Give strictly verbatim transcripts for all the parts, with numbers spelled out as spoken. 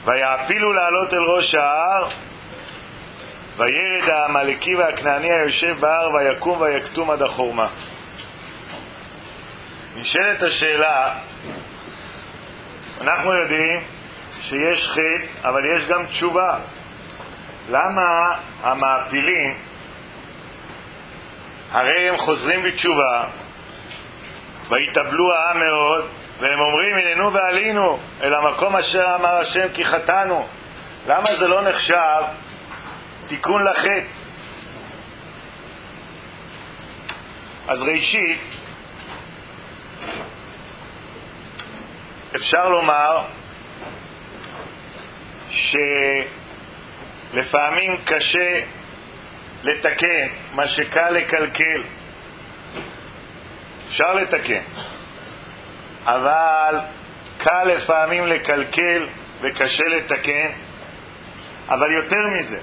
ויעפילו לעלות אל ראש ההר, וירד העמלקי והכנעני היושב בהר, ויקום ויקטום עד החורמה. נשאלת השאלה, אנחנו יודעים שיש חטא, אבל יש גם תשובה. למה המעפילים, הרי הם חוזרים בתשובה, ויתאבלו העם מאוד, והם אומרים, הננו ועלינו אל המקום אשר אמר השם כי חטאנו. למה זה לא נחשב תיקון לחטא? אז ראשית, אפשר לומר שלפעמים קשה לתקן מה שקל לקלקל. אפשר לתקן, אבל קל לפעמים לקלקל וקשה לתקן. אבל יותר מזה,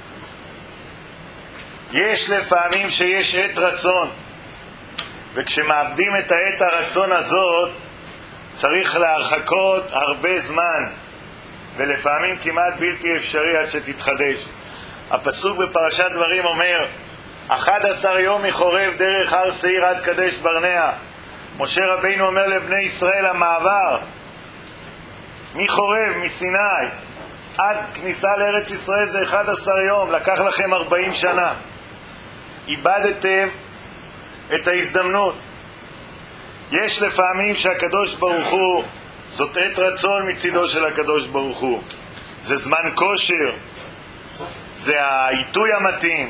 יש לפעמים שיש עת רצון, וכשמאבדים את העת הרצון הזאת צריך להרחקות הרבה זמן, ולפעמים כמעט בלתי אפשרי עד שתתחדש. הפסוק בפרשת דברים אומר, אחד עשר יום מחורב דרך הר שעיר עד קדש ברנע. משה רבינו אומר לבני ישראל, המעבר מחורב, מסיני עד כניסה לארץ ישראל זה אחד עשר יום, לקח לכם ארבעים שנה. איבדתם את ההזדמנות. יש לפעמים שהקדוש ברוך הוא, זאת עת רצון מצידו של הקדוש ברוך הוא, זה זמן כושר, זה העיתוי המתאים.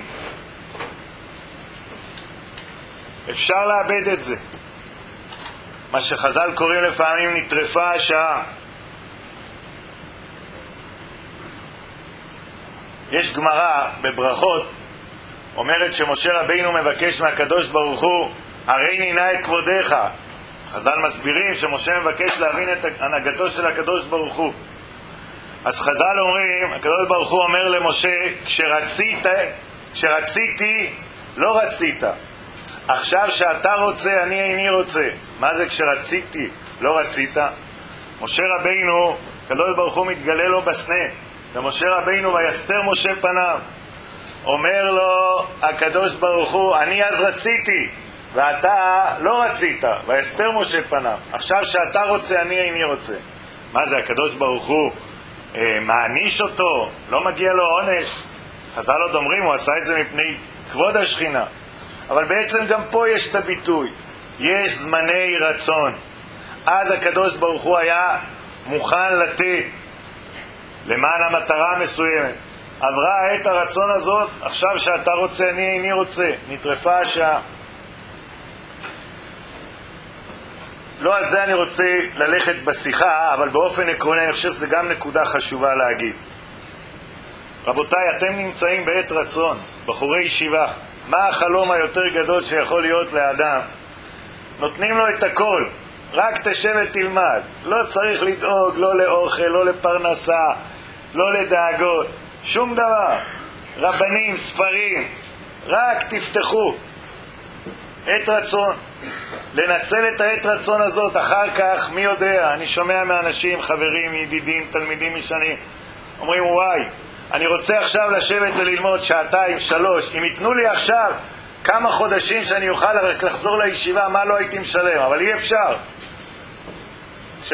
אפשר לאבד את זה. מה שחז"ל קוראים לפעמים נטרפה השעה. יש גמרא בברכות אומרת שמשה רבינו מבקש מהקדוש ברוך הוא, הרי נינה את כבודך. חז"ל מסבירים שמשה מבקש להבין את הנהגתו של הקדוש ברוך הוא. אז חז"ל אומרים, הקדוש ברוך הוא אומר למשה, כשרצית, כשרציתי לא רצית, עכשיו שאתה רוצה אני איני רוצה. מה זה כשרציתי לא רצית? משה רבינו, הקדוש ברוך הוא מתגלה לו בסנה, ומשה רבינו ויסתר משה פניו, אומר לו הקדוש ברוך הוא, אני אז רציתי ואתה לא רצית, ויסתר משה פניו, עכשיו שאתה רוצה אני איני רוצה. מה זה, הקדוש ברוך הוא אה, מעניש אותו? לא מגיע לו עונש? חז"ל עוד אומרים, הוא עשה את זה מפני כבוד השכינה. אבל בעצם גם פה יש את הביטוי, יש זמני רצון. אז הקדוש ברוך הוא היה מוכן לתת למען המטרה המסוימת. עברה העת הרצון הזאת, עכשיו שאתה רוצה אני איני רוצה, נטרפה השעה. לא על זה אני רוצה ללכת בשיחה, אבל באופן עקרוני אני חושב שזה גם נקודה חשובה להגיד. רבותיי, אתם נמצאים בעת רצון, בחורי ישיבה. מה החלום היותר גדול שיכול להיות לאדם? נותנים לו את הכל, רק תשב ותלמד. לא צריך לדאוג, לא לאוכל, לא לפרנסה, לא לדאגות, שום דבר. רבנים, ספרים, רק תפתחו. עת רצון. לנצל את העת רצון הזאת, אחר כך, מי יודע, אני שומע מאנשים, חברים, ידידים, תלמידים משנים, אומרים, וואי, אני רוצה עכשיו לשבת וללמוד שעתיים, שלוש, אם ייתנו לי עכשיו כמה חודשים שאני אוכל לחזור לישיבה, מה לא הייתי משלם, אבל אי אפשר. ש...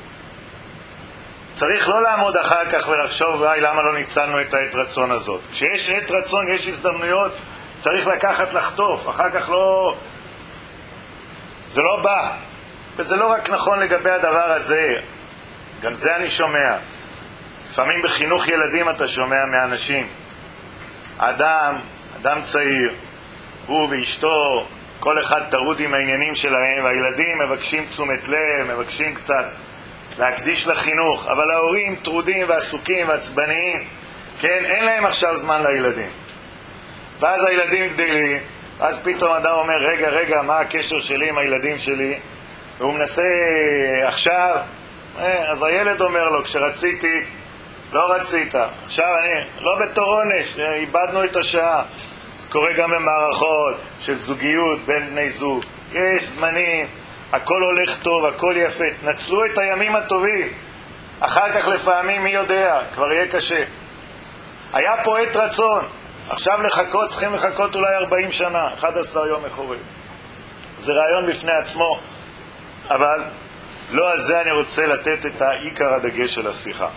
צריך לא לעמוד אחר כך ולחשוב, וואי, למה לא ניצלנו את העת רצון הזאת. כשיש עת רצון, יש הזדמנויות, צריך לקחת לחטוף, אחר כך לא... זה לא בא. וזה לא רק נכון לגבי הדבר הזה, גם זה אני שומע. לפעמים בחינוך ילדים אתה שומע מאנשים, אדם, אדם צעיר, הוא ואשתו, כל אחד טרוד עם העניינים שלהם, והילדים מבקשים תשומת לב, מבקשים קצת להקדיש לחינוך, אבל ההורים טרודים ועסוקים ועצבניים, כן, אין להם עכשיו זמן לילדים. ואז הילדים גדלים, אז פתאום אדם אומר, רגע, רגע, מה הקשר שלי עם הילדים שלי? והוא מנסה עכשיו, אז הילד אומר לו, כשרציתי, לא רצית. עכשיו אני, לא בתור עונש, איבדנו את השעה. זה קורה גם במערכות של זוגיות בין בני זוג. יש זמנים, הכל הולך טוב, הכל יפה. תנצלו את הימים הטובים. אחר כך לפעמים מי יודע, כבר יהיה קשה. היה פה עת רצון, עכשיו לחכות, צריכים לחכות אולי ארבעים שנה, אחד עשר יום מחורף. זה רעיון בפני עצמו, אבל לא על זה אני רוצה לתת את העיקר הדגש של השיחה.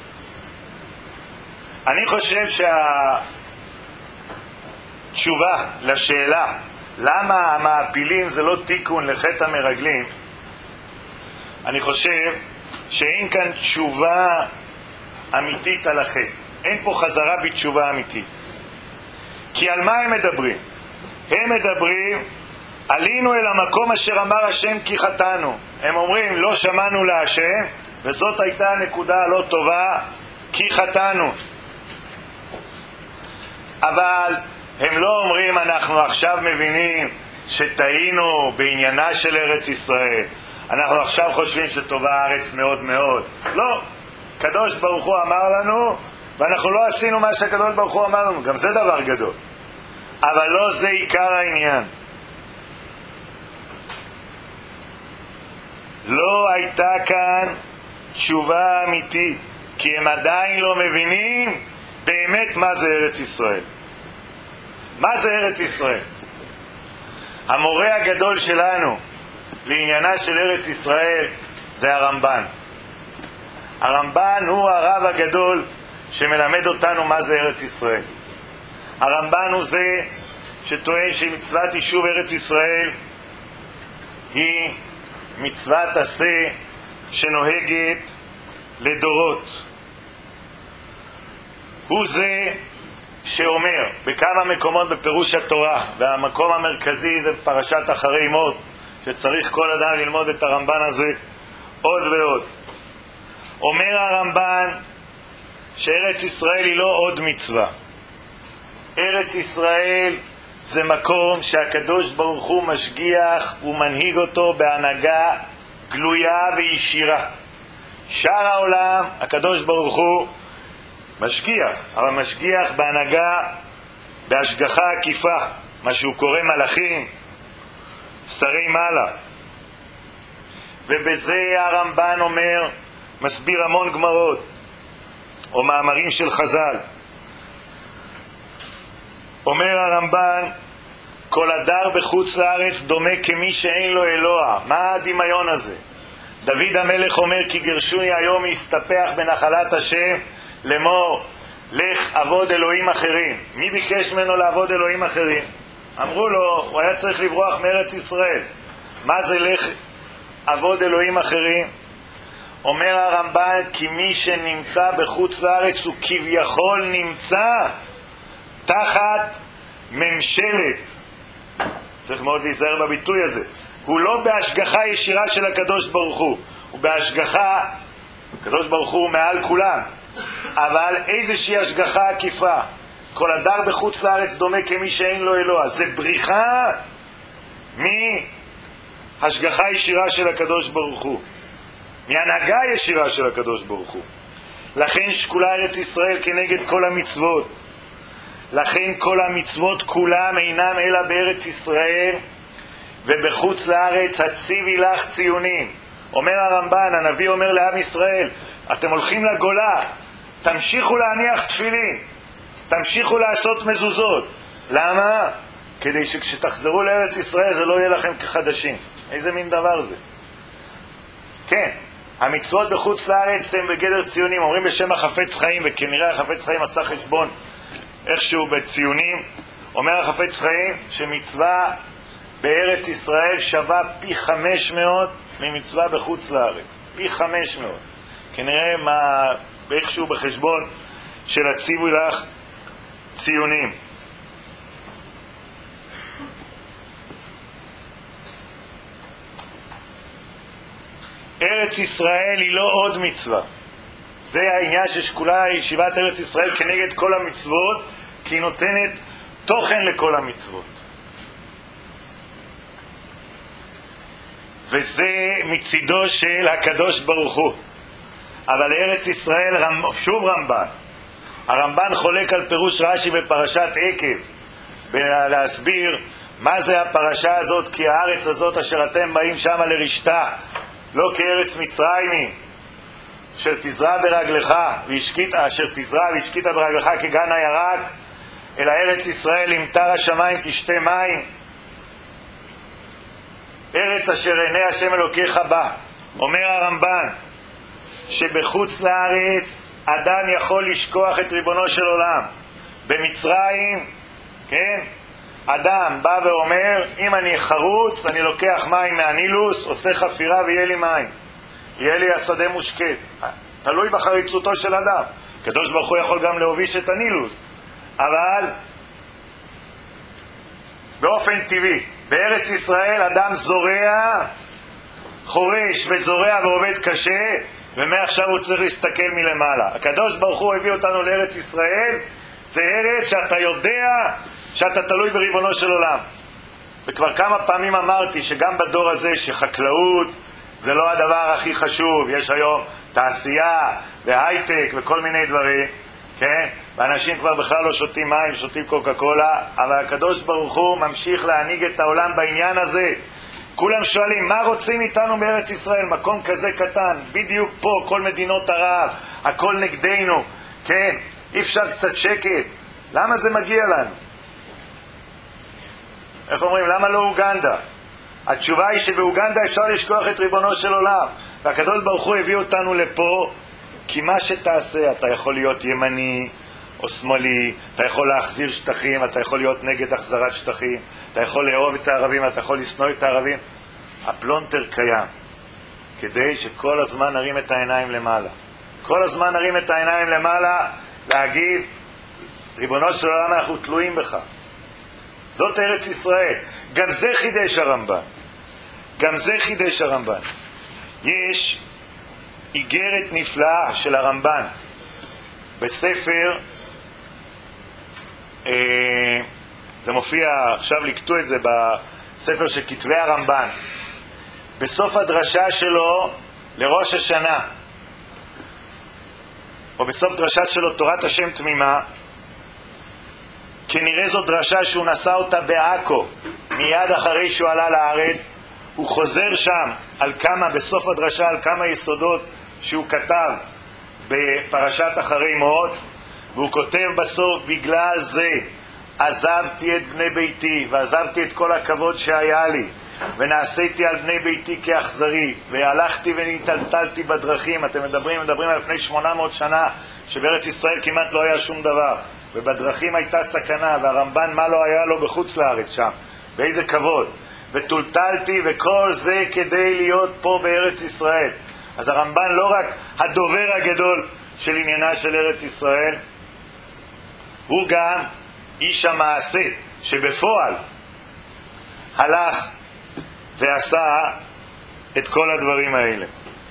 אני חושב שהתשובה לשאלה למה המעפילים זה לא תיקון לחטא המרגלים, אני חושב שאין כאן תשובה אמיתית על החטא. אין פה חזרה בתשובה אמיתית. כי על מה הם מדברים? הם מדברים, עלינו אל המקום אשר אמר השם כי חטאנו. הם אומרים, לא שמענו להשם, וזאת הייתה נקודה לא טובה, כי חטאנו. אבל הם לא אומרים, אנחנו עכשיו מבינים שטעינו בעניינה של ארץ ישראל. אנחנו עכשיו חושבים שטובה הארץ מאוד מאוד. לא. קדוש ברוך הוא אמר לנו, ואנחנו לא עשינו מה שהקדוש ברוך הוא אמר לנו. גם זה דבר גדול. אבל לא זה עיקר העניין. לא הייתה כאן תשובה אמיתית, כי הם עדיין לא מבינים באמת מה זה ארץ ישראל. מה זה ארץ ישראל? המורה הגדול שלנו לעניינה של ארץ ישראל זה הרמב"ן. הרמב"ן הוא הרב הגדול שמלמד אותנו מה זה ארץ ישראל. הרמב"ן הוא זה שטוען שמצוות יישוב ארץ ישראל היא מצוות עשה שנוהגת לדורות. הוא זה שאומר בכמה מקומות בפירוש התורה, והמקום המרכזי זה פרשת אחרי מות, שצריך כל אדם ללמוד את הרמב"ן הזה עוד ועוד. אומר הרמב"ן שארץ ישראל היא לא עוד מצווה. ארץ ישראל זה מקום שהקדוש ברוך הוא משגיח ומנהיג אותו בהנהגה גלויה וישירה. שאר העולם הקדוש ברוך הוא משגיח, אבל משגיח בהנהגה, בהשגחה עקיפה, מה שהוא קורא מלאכים, שרי מעלה. ובזה הרמב"ן אומר, מסביר המון גמרות או מאמרים של חז"ל. אומר הרמב"ן, כל הדר בחוץ לארץ דומה כמי שאין לו אלוה. מה הדמיון הזה? דוד המלך אומר, כי גרשוני היום להסתפח בנחלת השם, לאמור לך עבוד אלוהים אחרים. מי ביקש ממנו לעבוד אלוהים אחרים? אמרו לו, הוא היה צריך לברוח מארץ ישראל. מה זה לך עבוד אלוהים אחרים? אומר הרמב"ן, כי מי שנמצא בחוץ לארץ הוא כביכול נמצא תחת ממשלת. צריך מאוד להיזהר בביטוי הזה. הוא לא בהשגחה ישירה של הקדוש ברוך הוא, הוא בהשגחה, הקדוש ברוך הוא מעל כולם, אבל איזושהי השגחה עקיפה. כל הדר בחוץ לארץ דומה כמי שאין לו אלוה. זה בריחה מהשגחה ישירה של הקדוש ברוך הוא, מהנהגה ישירה של הקדוש ברוך הוא. לכן שקולה ארץ ישראל כנגד כל המצוות. לכן כל המצוות כולם אינם אלא בארץ ישראל, ובחוץ לארץ הציבי לך ציונים. אומר הרמב"ן, הנביא אומר לעם ישראל, אתם הולכים לגולה, תמשיכו להניח תפילין, תמשיכו לעשות מזוזות. למה? כדי שכשתחזרו לארץ ישראל זה לא יהיה לכם כחדשים. איזה מין דבר זה? כן, המצוות בחוץ לארץ הם בגדר ציונים. אומרים בשם החפץ חיים, וכנראה החפץ חיים עשה חשבון איכשהו בציונים. אומר החפץ חיים שמצווה בארץ ישראל שווה פי חמש מאות ממצווה בחוץ לארץ. פי חמש מאות. כנראה מה, איכשהו בחשבון של הציווי לך ציונים. ארץ ישראל היא לא עוד מצווה. זה העניין ששקולה ישיבת ארץ ישראל כנגד כל המצוות, כי היא נותנת תוכן לכל המצוות. וזה מצידו של הקדוש ברוך הוא. אבל ארץ ישראל, שוב רמב"ן, הרמב"ן חולק על פירוש רש"י בפרשת עקב, להסביר מה זה הפרשה הזאת, כי הארץ הזאת אשר אתם באים שמה לרשתה, לא כארץ מצרים היא. אשר תזרע ברגלך, והשקית, אשר תזרע והשקית ברגלך כגן הירק, אל הארץ ישראל למטר השמיים כשתי מים, ארץ אשר עיני השם אלוקיך בה. אומר הרמב"ן שבחוץ לארץ אדם יכול לשכוח את ריבונו של עולם. במצרים, כן, אדם בא ואומר, אם אני חרוץ, אני לוקח מים מהנילוס, עושה חפירה ויהיה לי מים, יהיה לי השדה מושקט. תלוי בחריצותו של אדם. הקדוש ברוך הוא יכול גם להוביש את הנילוס, אבל באופן טבעי בארץ ישראל אדם זורע, חורש וזורע ועובד קשה, ומעכשיו הוא צריך להסתכל מלמעלה. הקדוש ברוך הוא הביא אותנו לארץ ישראל, זה ארץ שאתה יודע שאתה תלוי בריבונו של עולם. וכבר כמה פעמים אמרתי שגם בדור הזה שחקלאות זה לא הדבר הכי חשוב. יש היום תעשייה והייטק וכל מיני דברים, כן? ואנשים כבר בכלל לא שותים מים, שותים קוקה קולה, אבל הקדוש ברוך הוא ממשיך להנהיג את העולם בעניין הזה. כולם שואלים, מה רוצים איתנו בארץ ישראל? מקום כזה קטן, בדיוק פה, כל מדינות ערב, הכל נגדנו, כן? אי אפשר קצת שקט? למה זה מגיע לנו? איך אומרים, למה לא אוגנדה? התשובה היא שבאוגנדה אפשר לשכוח את ריבונו של עולם, והקדוש ברוך הוא הביא אותנו לפה, כי מה שתעשה, אתה יכול להיות ימני או שמאלי, אתה יכול להחזיר שטחים, אתה יכול להיות נגד החזרת שטחים, אתה יכול לאהוב את הערבים, אתה יכול לשנוא את הערבים. הפלונטר קיים כדי שכל הזמן נרים את העיניים למעלה, כל הזמן נרים את העיניים למעלה, להגיד, ריבונו של עולם, אנחנו תלויים בך. זאת ארץ ישראל. גם זה חידש הרמב"ן, גם זה חידש הרמב"ן. יש איגרת נפלאה של הרמב"ן בספר, אה, זה מופיע, עכשיו לקטו את זה בספר של כתבי הרמב"ן, בסוף הדרשה שלו לראש השנה, או בסוף דרשה שלו תורת השם תמימה. כנראה זו דרשה שהוא נשא אותה בעכו מיד אחרי שהוא עלה לארץ. הוא חוזר שם על כמה, בסוף הדרשה, על כמה יסודות שהוא כתב בפרשת אחרי מות, והוא כותב בסוף, בגלל זה עזבתי את בני ביתי ועזבתי את כל הכבוד שהיה לי, ונעשיתי על בני ביתי כאכזרי, והלכתי ונטלטלתי בדרכים. אתם מדברים, מדברים על לפני שמונה מאות שנה שבארץ ישראל כמעט לא היה שום דבר, ובדרכים הייתה סכנה, והרמב"ן מה לא היה לו בחוץ לארץ שם, באיזה כבוד, וטולטלתי, וכל זה כדי להיות פה בארץ ישראל. אז הרמב"ן לא רק הדובר הגדול של עניינה של ארץ ישראל, הוא גם איש המעשה שבפועל הלך ועשה את כל הדברים האלה.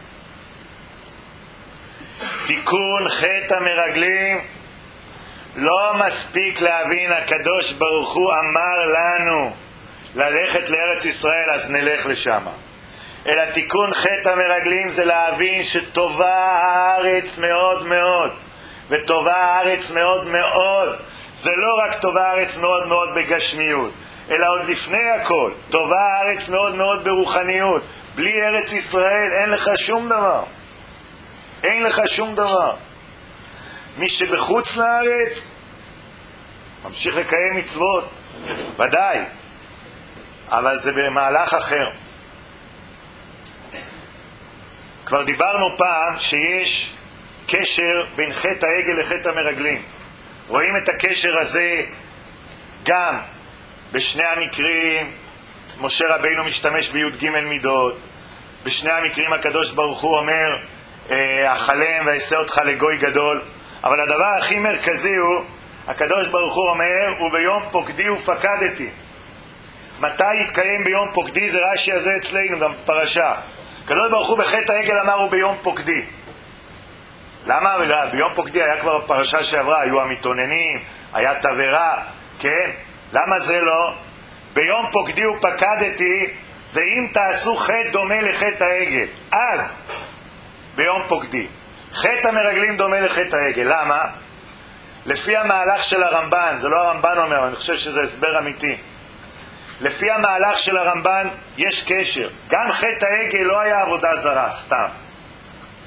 תיקון חטא המרגלים, לא מספיק להבין הקדוש ברוך הוא אמר לנו ללכת לארץ ישראל אז נלך לשם, אלא תיקון חטא המרגלים זה להבין שטובה הארץ מאוד מאוד, וטובה הארץ מאוד מאוד זה לא רק טובה הארץ מאוד מאוד בגשמיות, אלא עוד לפני הכל טובה הארץ מאוד מאוד ברוחניות. בלי ארץ ישראל אין לך שום דבר, אין לך שום דבר. מי שבחוץ לארץ ממשיך לקיים מצוות, ודאי, אבל זה במהלך אחר. כבר דיברנו פעם שיש קשר בין חטא העגל לחטא המרגלים. רואים את הקשר הזה גם בשני המקרים. משה רבינו משתמש בי"ג מידות, בשני המקרים הקדוש ברוך הוא אומר החלם ואעשה אותך לגוי גדול. אבל הדבר הכי מרכזי הוא, הקדוש ברוך הוא אומר, וביום פוקדי ופקדתי. מתי יתקיים ביום פוקדי? זה רש"י הזה אצלנו גם פרשה. הקדוש ברוך הוא בחטא העגל אמר הוא ביום פוקדי. למה? ביום פוקדי היה כבר פרשה שעברה, היו המתאוננים, היה תברה, כן? למה זה לא? ביום פוקדי ופקדתי זה אם תעשו חטא דומה לחטא העגל, אז ביום פוקדי. חטא המרגלים דומה לחטא העגל. למה? לפי המהלך של הרמב"ן, זה לא הרמב"ן אומר, אני חושב שזה הסבר אמיתי. לפי המהלך של הרמב"ן יש קשר. גם חטא העגל לא היה עבודה זרה, סתם.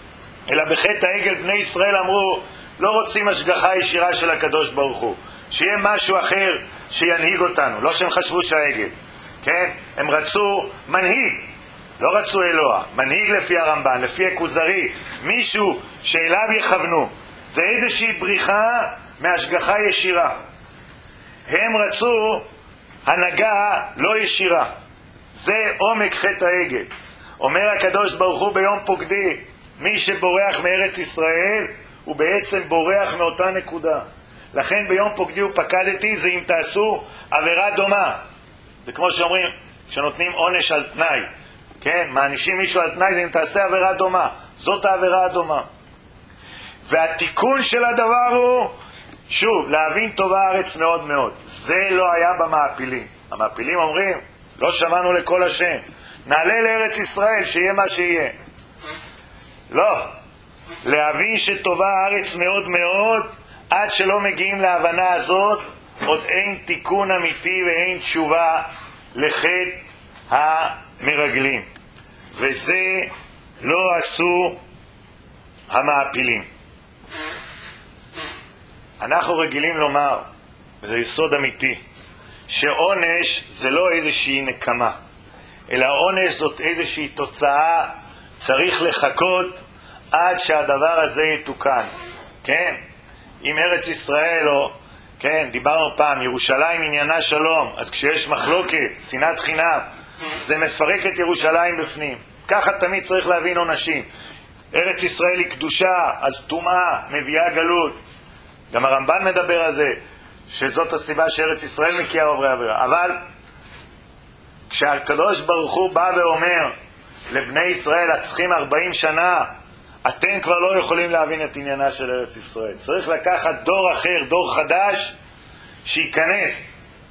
אלא בחטא העגל בני ישראל אמרו, לא רוצים השגחה ישירה של הקדוש ברוך הוא, שיהיה משהו אחר שינהיג אותנו. לא שהם חשבו שהעגל, כן? הם רצו מנהיג, לא רצו אלוה, מנהיג לפי הרמב"ן, לפי הכוזרי, מישהו שאליו יכוונו. זה איזושהי בריחה מהשגחה ישירה. הם רצו הנהגה לא ישירה. זה עומק חטא העגל. אומר הקדוש ברוך הוא ביום פוקדי, מי שבורח מארץ ישראל הוא בעצם בורח מאותה נקודה. לכן ביום פוקדי ופקדתי זה אם תעשו עבירה דומה. זה כמו שאומרים, כשנותנים עונש על תנאי, כן? מענישים מישהו על תנאי, זה אם תעשה עבירה דומה. זאת העבירה הדומה. והתיקון של הדבר הוא, שוב, להבין טובה הארץ מאוד מאוד. זה לא היה במעפילים. המעפילים אומרים, לא שמענו לכל השם, נעלה לארץ ישראל, שיהיה מה שיהיה. לא. להבין שטובה הארץ מאוד מאוד, עד שלא מגיעים להבנה הזאת, עוד אין תיקון אמיתי ואין תשובה לחטא המרגלים. וזה לא עשו המעפילים. אנחנו רגילים לומר, וזה יסוד אמיתי, שעונש זה לא איזושהי נקמה, אלא עונש זאת איזושהי תוצאה, צריך לחכות עד שהדבר הזה יתוקן. כן? אם ארץ ישראל או, כן, דיברנו פעם, ירושלים עניינה שלום, אז כשיש מחלוקת, שנאת חינם, זה מפרק את ירושלים בפנים. ככה תמיד צריך להבין עונשים. ארץ ישראל היא קדושה, אז טומאה מביאה גלות. גם הרמב"ן מדבר על זה, שזאת הסיבה שארץ ישראל מקיאה עוברי עבירה. אבל כשהקדוש ברוך הוא בא ואומר לבני ישראל, הצריכים ארבעים שנה, אתם כבר לא יכולים להבין את עניינה של ארץ ישראל. צריך לקחת דור אחר, דור חדש, שייכנס.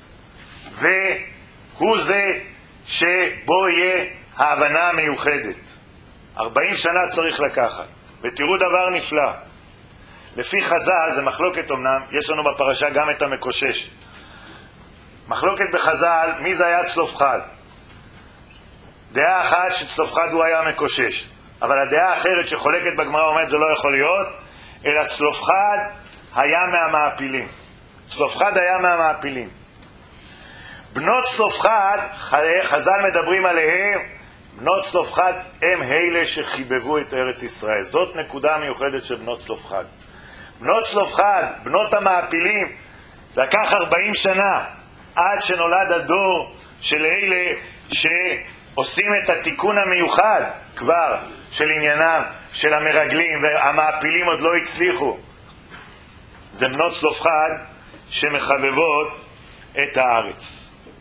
והוא זה שבו יהיה ההבנה המיוחדת. ארבעים שנה צריך לקחת. ותראו דבר נפלא. לפי חז"ל, זה מחלוקת אמנם, יש לנו בפרשה גם את המקושש. מחלוקת בחז"ל, מי זה היה צלופחד? דעה אחת שצלופחד הוא היה מקושש. אבל הדעה האחרת שחולקת בגמרא אומרת זה לא יכול להיות, אלא צלופחד היה מהמעפילים. צלופחד היה מהמעפילים. בנות צלופחד, חז"ל מדברים עליהם, בנות צלופחד הם אלה שחיבבו את ארץ ישראל. זאת נקודה מיוחדת של בנות צלופחד. בנות צלופחד, בנות המעפילים, לקח ארבעים שנה עד שנולד הדור של אלה שעושים את התיקון המיוחד כבר של עניינם של המרגלים, והמעפילים עוד לא הצליחו. זה בנות צלופחד שמחבבות את הארץ.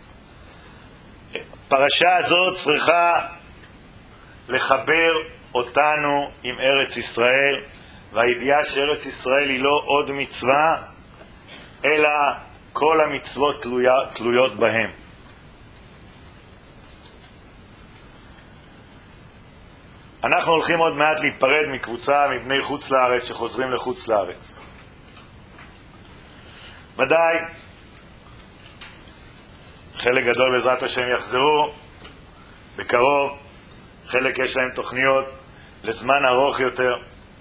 הפרשה הזאת צריכה לחבר אותנו עם ארץ ישראל, והידיעה שארץ ישראל היא לא עוד מצווה, אלא כל המצוות תלויה, תלויות בהם. אנחנו הולכים עוד מעט להיפרד מקבוצה מבני חוץ לארץ שחוזרים לחוץ לארץ. ודאי, חלק גדול בעזרת השם יחזרו בקרוב, חלק יש להם תוכניות לזמן ארוך יותר.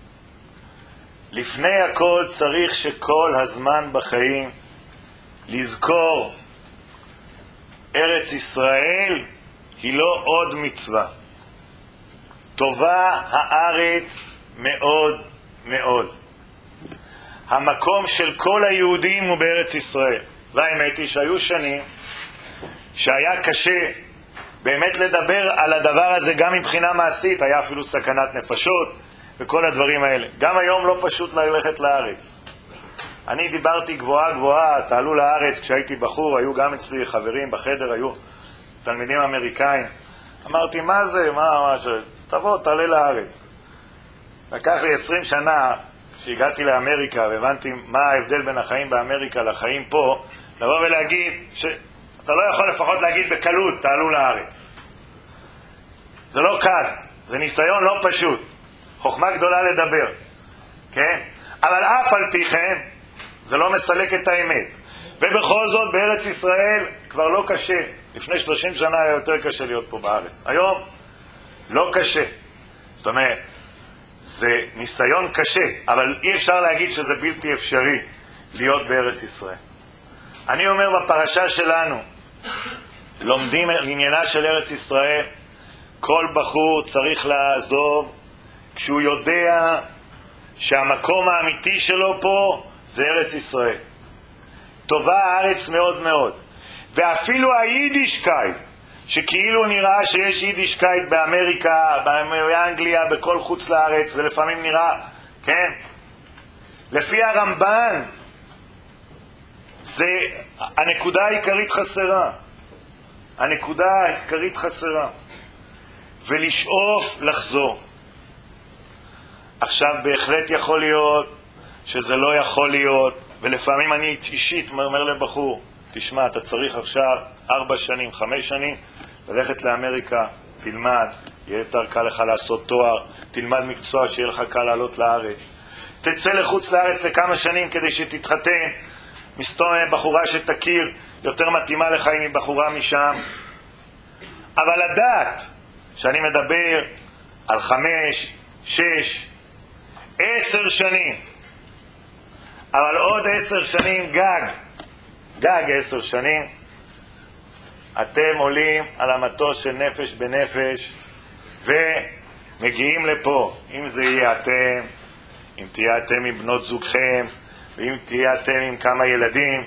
לפני הכל צריך שכל הזמן בחיים לזכור, ארץ ישראל היא לא עוד מצווה. טובה הארץ מאוד מאוד. המקום של כל היהודים הוא בארץ ישראל. והאמת היא שהיו שנים שהיה קשה באמת לדבר על הדבר הזה גם מבחינה מעשית, היה אפילו סכנת נפשות וכל הדברים האלה. גם היום לא פשוט ללכת לארץ. אני דיברתי גבוהה גבוהה, תעלו לארץ, כשהייתי בחור, היו גם אצלי חברים בחדר, היו תלמידים אמריקאים. אמרתי, מה זה? מה, מה ש... תבוא, תעלה לארץ. לקח לי עשרים שנה, כשהגעתי לאמריקה והבנתי מה ההבדל בין החיים באמריקה לחיים פה, לבוא ולהגיד שאתה לא יכול לפחות להגיד בקלות, תעלו לארץ. זה לא קל, זה ניסיון לא פשוט. חוכמה גדולה לדבר, כן? אבל אף על פי כן, זה לא מסלק את האמת. ובכל זאת, בארץ ישראל כבר לא קשה. לפני שלושים שנה היה יותר קשה להיות פה בארץ. היום, לא קשה. זאת אומרת, זה ניסיון קשה, אבל אי אפשר להגיד שזה בלתי אפשרי להיות בארץ ישראל. אני אומר בפרשה שלנו, לומדים עניינה של ארץ ישראל, כל בחור צריך לעזוב כשהוא יודע שהמקום האמיתי שלו פה זה ארץ ישראל. טובה הארץ מאוד מאוד. ואפילו היידישקייט, שכאילו נראה שיש יידישקייט באמריקה, באנגליה, בכל חוץ לארץ, ולפעמים נראה, כן? לפי הרמב"ן, זה הנקודה העיקרית חסרה. הנקודה העיקרית חסרה. ולשאוף לחזור. עכשיו בהחלט יכול להיות שזה לא יכול להיות, ולפעמים אני אישית אומר לבחור, תשמע, אתה צריך עכשיו ארבע שנים, חמש שנים, ללכת לאמריקה, תלמד, יהיה יותר קל לך לעשות תואר, תלמד מקצוע שיהיה לך קל לעלות לארץ. תצא לחוץ לארץ לכמה שנים כדי שתתחתן, מסתום בחורה שתכיר, יותר מתאימה לך אם היא בחורה משם. אבל לדעת שאני מדבר על חמש, שש, עשר שנים, אבל עוד עשר שנים גג, גג עשר שנים, אתם עולים על המטוס של נפש בנפש ומגיעים לפה. אם זה יהיה אתם, אם תהיה אתם עם בנות זוגכם, ואם תהיה אתם עם כמה ילדים,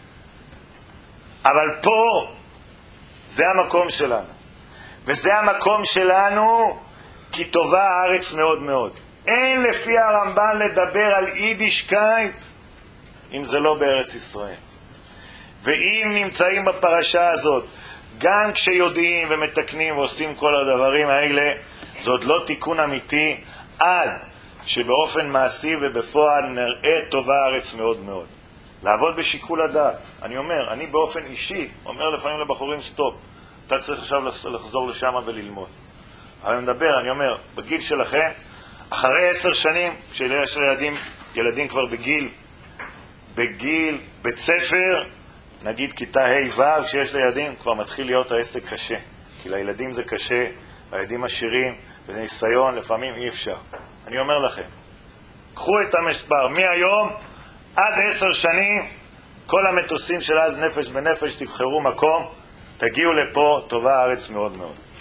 אבל פה זה המקום שלנו, וזה המקום שלנו כי טובה הארץ מאוד מאוד. אין לפי הרמב"ן לדבר על יידישקייט אם זה לא בארץ ישראל. ואם נמצאים בפרשה הזאת, גם כשיודעים ומתקנים ועושים כל הדברים האלה, זה עוד לא תיקון אמיתי, עד שבאופן מעשי ובפועל נראה טובה הארץ מאוד מאוד. לעבוד בשיקול הדעת. אני אומר, אני באופן אישי אומר לפעמים לבחורים, סטופ, אתה צריך עכשיו לחזור לשם וללמוד. אבל אני מדבר, אני אומר, בגיל שלכם, אחרי עשר שנים, כשיש ילדים, ילדים כבר בגיל, בגיל בית ספר, נגיד כיתה ה' ו', כשיש לילדים, כבר מתחיל להיות העסק קשה. כי לילדים זה קשה, לילדים עשירים, וזה ניסיון, לפעמים אי אפשר. אני אומר לכם, קחו את המספר, מהיום עד עשר שנים, כל המטוסים של אז נפש בנפש, תבחרו מקום, תגיעו לפה, טובה הארץ מאוד מאוד.